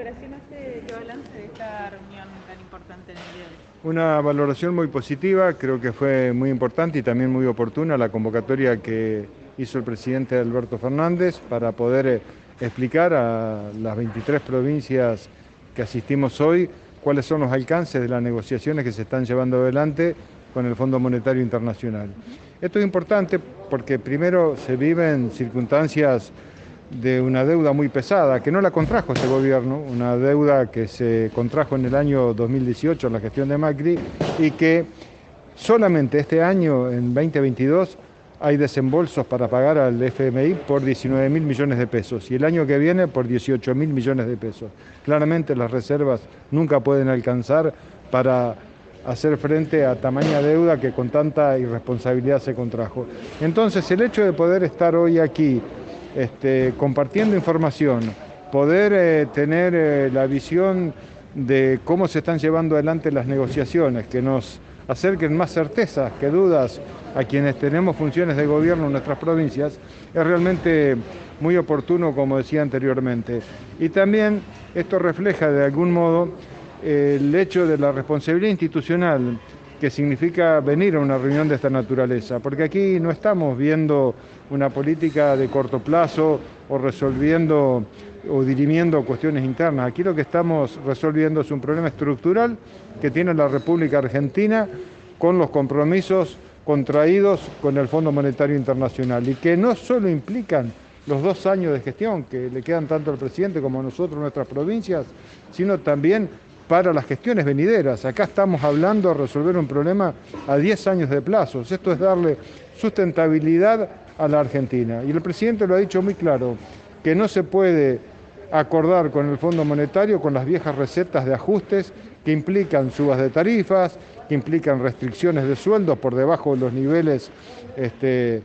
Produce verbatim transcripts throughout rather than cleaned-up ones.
valoración hace, qué balance de esta reunión tan importante en el día de hoy? Una valoración muy positiva, creo que fue muy importante y también muy oportuna la convocatoria que hizo el presidente Alberto Fernández para poder eh, explicar a las veintitrés provincias que asistimos hoy cuáles son los alcances de las negociaciones que se están llevando adelante con el Fondo Monetario Internacional. Esto es importante porque primero se viven circunstancias de una deuda muy pesada, que no la contrajo este gobierno, una deuda que se contrajo en el año dos mil dieciocho en la gestión de Macri y que solamente este año, en veinte veintidós, hay desembolsos para pagar al F M I por diecinueve mil millones de pesos y el año que viene por dieciocho mil millones de pesos. Claramente las reservas nunca pueden alcanzar para hacer frente a tamaña deuda que con tanta irresponsabilidad se contrajo. Entonces, el hecho de poder estar hoy aquí Este, compartiendo información, poder eh, tener eh, la visión de cómo se están llevando adelante las negociaciones, que nos acerquen más certezas que dudas a quienes tenemos funciones de gobierno en nuestras provincias, es realmente muy oportuno, como decía anteriormente. Y también esto refleja de algún modo eh, el hecho de la responsabilidad institucional que significa venir a una reunión de esta naturaleza, porque aquí no estamos viendo una política de corto plazo o resolviendo o dirimiendo cuestiones internas. Aquí lo que estamos resolviendo es un problema estructural que tiene la República Argentina con los compromisos contraídos con el Fondo Monetario Internacional y que no solo implican los dos años de gestión que le quedan tanto al presidente como a nosotros, nuestras provincias, sino también para las gestiones venideras. Acá estamos hablando de resolver un problema a diez años de plazos. Esto es darle sustentabilidad a la Argentina. Y el presidente lo ha dicho muy claro, que no se puede acordar con el Fondo Monetario con las viejas recetas de ajustes que implican subas de tarifas, que implican restricciones de sueldos por debajo de los niveles este,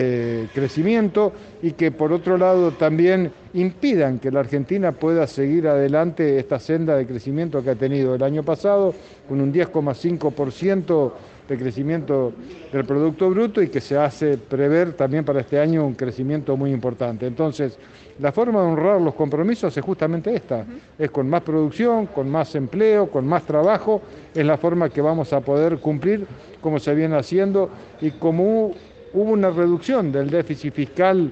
de crecimiento y que por otro lado también impidan que la Argentina pueda seguir adelante esta senda de crecimiento que ha tenido el año pasado con un diez coma cinco por ciento de crecimiento del Producto Bruto y que se hace prever también para este año un crecimiento muy importante. Entonces, la forma de honrar los compromisos es justamente esta, es con más producción, con más empleo, con más trabajo, es la forma que vamos a poder cumplir como se viene haciendo y como hubo una reducción del déficit fiscal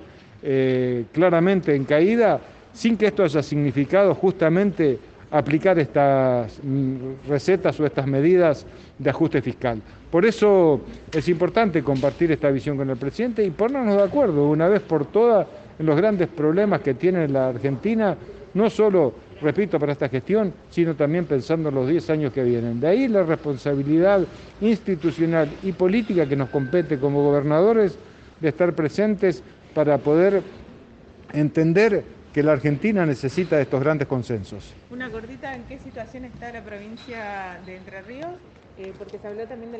eh, claramente en caída, sin que esto haya significado justamente aplicar estas recetas o estas medidas de ajuste fiscal. Por eso es importante compartir esta visión con el presidente y ponernos de acuerdo una vez por todas en los grandes problemas que tiene la Argentina, no solo, repito, para esta gestión, sino también pensando en los diez años que vienen. De ahí la responsabilidad institucional y política que nos compete como gobernadores de estar presentes para poder entender que la Argentina necesita de estos grandes consensos. Una cortita, ¿en qué situación está la provincia de Entre Ríos? Eh, porque se habló también de